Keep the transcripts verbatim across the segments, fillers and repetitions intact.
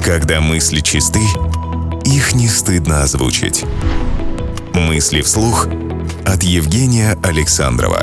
Когда мысли чисты, их не стыдно озвучить. Мысли вслух от Евгения Александрова.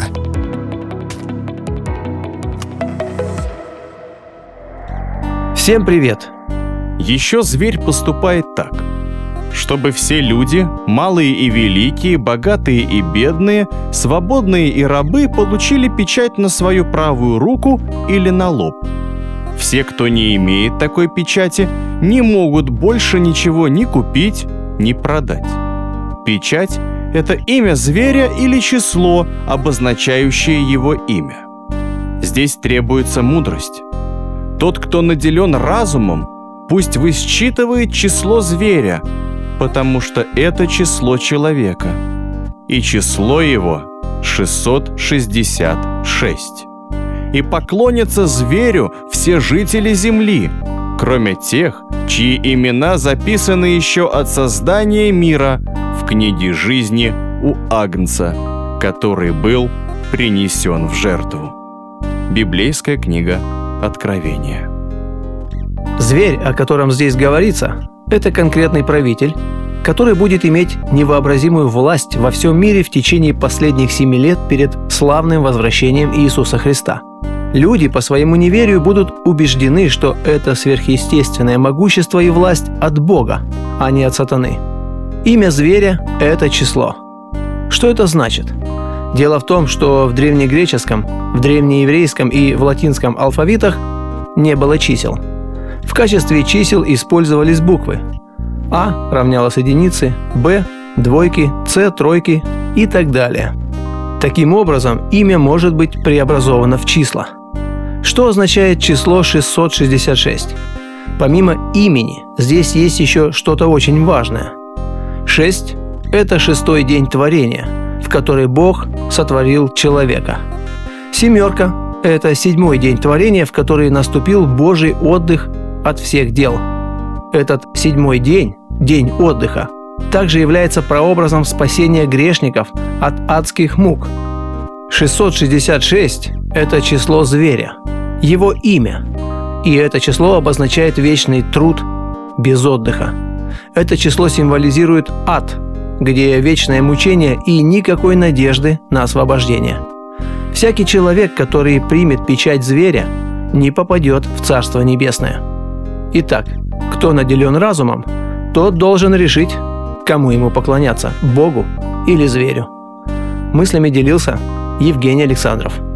Всем привет! Еще зверь поступает так: чтобы все люди, малые и великие, богатые и бедные, свободные и рабы, получили печать на свою правую руку или на лоб. Все, кто не имеет такой печати, не могут больше ничего ни купить, ни продать. Печать – это имя зверя или число, обозначающее его имя. Здесь требуется мудрость. Тот, кто наделен разумом, пусть высчитывает число зверя, потому что это число человека, и число его шестьсот шестьдесят шесть. И поклонятся зверю все жители земли, кроме тех, чьи имена записаны еще от создания мира в книге жизни у Агнца, который был принесен в жертву. Библейская книга Откровения. Зверь, о котором здесь говорится, это конкретный правитель, который будет иметь невообразимую власть во всем мире в течение последних семи лет перед славным возвращением Иисуса Христа. Люди по своему неверию будут убеждены, что это сверхъестественное могущество и власть от Бога, а не от сатаны. Имя зверя – это число. Что это значит? Дело в том, что в древнегреческом, в древнееврейском и в латинском алфавитах не было чисел. В качестве чисел использовались буквы. А равнялось единице, Б – двойки, С – тройки и так далее. Таким образом, имя может быть преобразовано в числа. Что означает число шестьсот шестьдесят шесть? Помимо имени, здесь есть еще что-то очень важное. шесть – это шестой день творения, в который Бог сотворил человека. Семерка – это седьмой день творения, в который наступил Божий отдых от всех дел. Этот седьмой день, день отдыха, также является прообразом спасения грешников от адских мук. шестьсот шестьдесят шесть – это число зверя, его имя, и это число обозначает вечный труд без отдыха. Это число символизирует ад, где вечное мучение и никакой надежды на освобождение. Всякий человек, который примет печать зверя, не попадет в Царство Небесное. Итак, кто наделен разумом, тот должен решить, кому ему поклоняться – Богу или зверю. Мыслями делился Евгений Александров.